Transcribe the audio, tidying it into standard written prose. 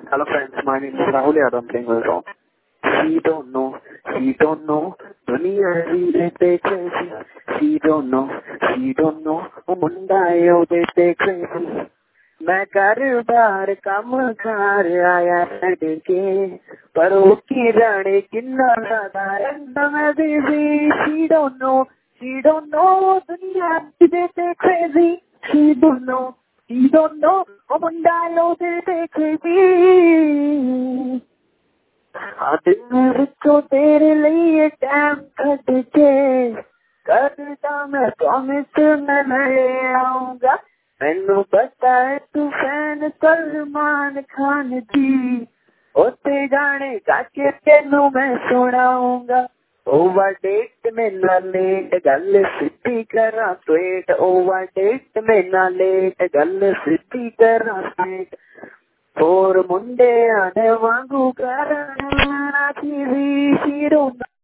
Hello friends, my name is Rahul Yadav. I'm playing with Rob. She don't know. दुनिया देते crazy. She don't know. वो मुंडा है वो देते crazy. मैं बार काम कार आया लड़के पर वो की रानी किन्ना ज़्यादा रंडम है busy. She don't know. दुनिया देते crazy. She don't know. वो मुंडा है वो देते crazy. दिन विचों तेरे लिए टाइम कट के करता मैं प्रॉमिस मैं ले आऊंगा मैनू पता है तू फैन सलमान खान दी ओते गाने गाके तेनू मैं सुनाऊंगा ओवर डेट में ना लेट गल सिद्धि करा स्ट्रेट ओवर डेट में ना लेट गल सिद्धि करा स्ट्रेट और मुंडे आने वांगू करना टीवी हीरो